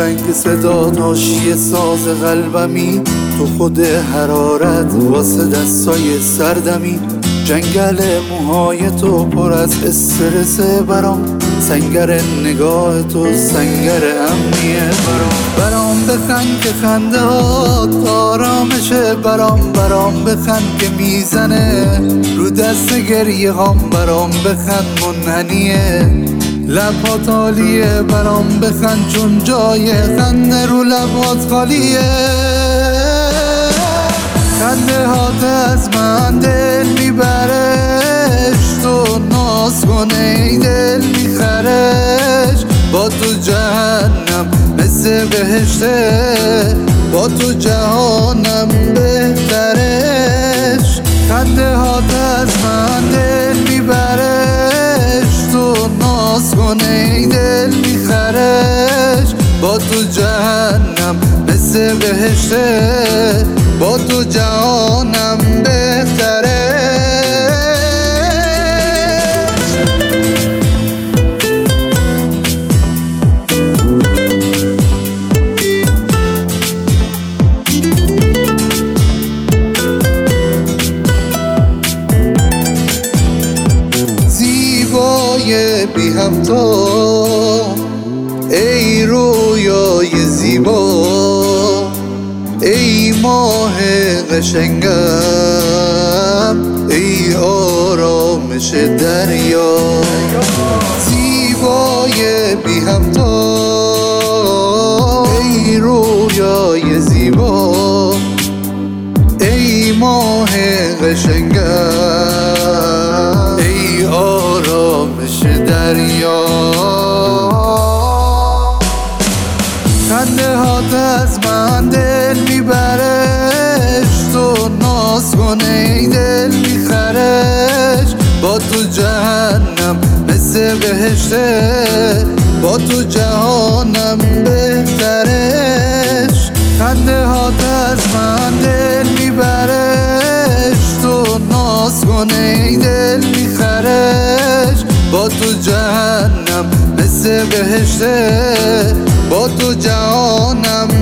رنگ صدا ناشی ساز قلبمی، تو خود حرارت واسه دستای سردمی. جنگل موهای تو پر از استرسه برام، سنگر نگاه تو سنگر امنیه برام بخند که خنده ها آرامشه، برام بخند که میزنه رو دست گریه هام، برام بخند منحنیه لبات عالیه، برام بخند چون جای خنده رو لبات خالیه. خنده هات از من دل میبرش، تو ناز کنه ای دل میخرش. با تو جهنم مثل بهشته، با تو جهانم بهترش. خنده هات از من دل میبرش، تو ناز کنه ای دل میخرش. با تو جهنم مثل بهشته، با تو جهانم بهتره. زیبای بی همتا، ای رویای زیبا، ای ماه قشنگم، ای آرامش دریا. زیبای بی همتا، ای رویای زیبا، ای ماه قشنگم، ای آرامش دریا. خنده هات از من دل میبرش، تو ناز کنه ای دل میخرش. با تو جهنم مثل بهشته، با تو جهانم بهترش. خنده هات از من دل میبرش، تو ناز کنه ای دل میخرش. با تو جهنم مثل بهشته، با تو جهانم